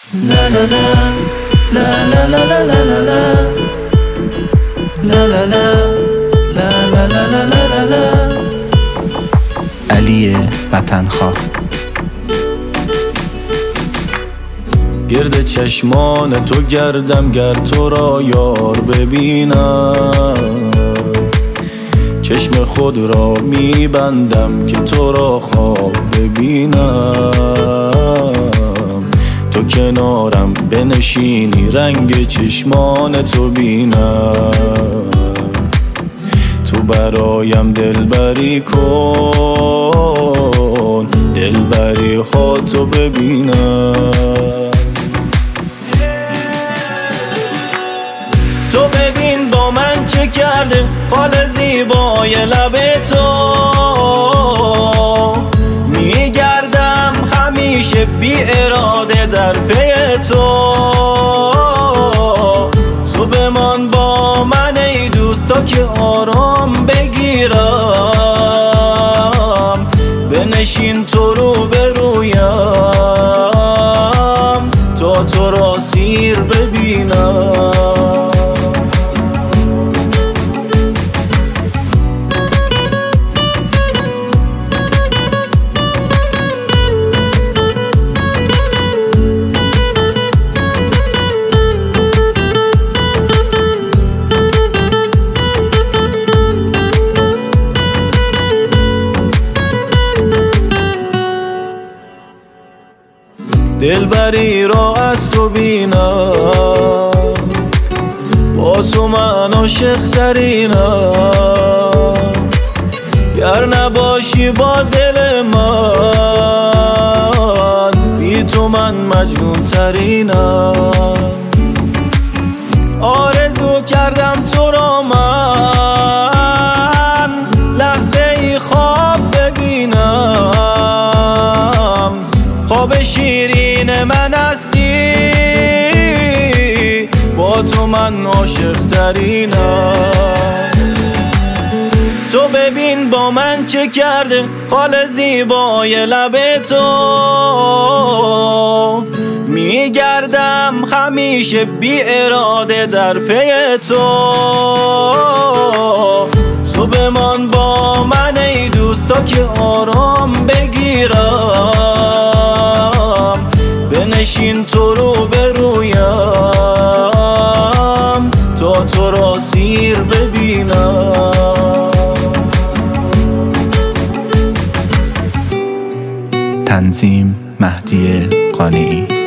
La la la la la la la la la la la la la la la la la la la. علی وطنخواه. گرد چشمان تو گردم گر تو را یار ببینم، چشم خود را میبندم که تو را خواب ببینم. تو کنارم بنشینی رنگ چشمان تو بینم، تو برایم دلبری کن، دلبری خودتو ببینم. تو ببین با من چه کرده خال زیبای لب تو، میگردم همیشه بی اراده در پی تو. تو بمان با من ای دوست تا که آرام بگیرم، بنشین تو رو برویم تا تو را سیر ببینم. دلبری را از تو بینم، با تو من عاشق ترینم. گر نباشی با دل من، بی تو من مجنون ترینم. آرزو کردم تو را من لحظه ای خواب ببینم، خواب شیرین من هستی، با تو من عاشق ترینم. تو ببین با من چه کرده خال زیبای لب تو، میگردم همیشه بی اراده در پی تو. تو بمان با من ای دوست تا که آرام بگیرم، بنشین تو رو برویم تا تو را سیر ببینم. تنظیم مهدی قانعی.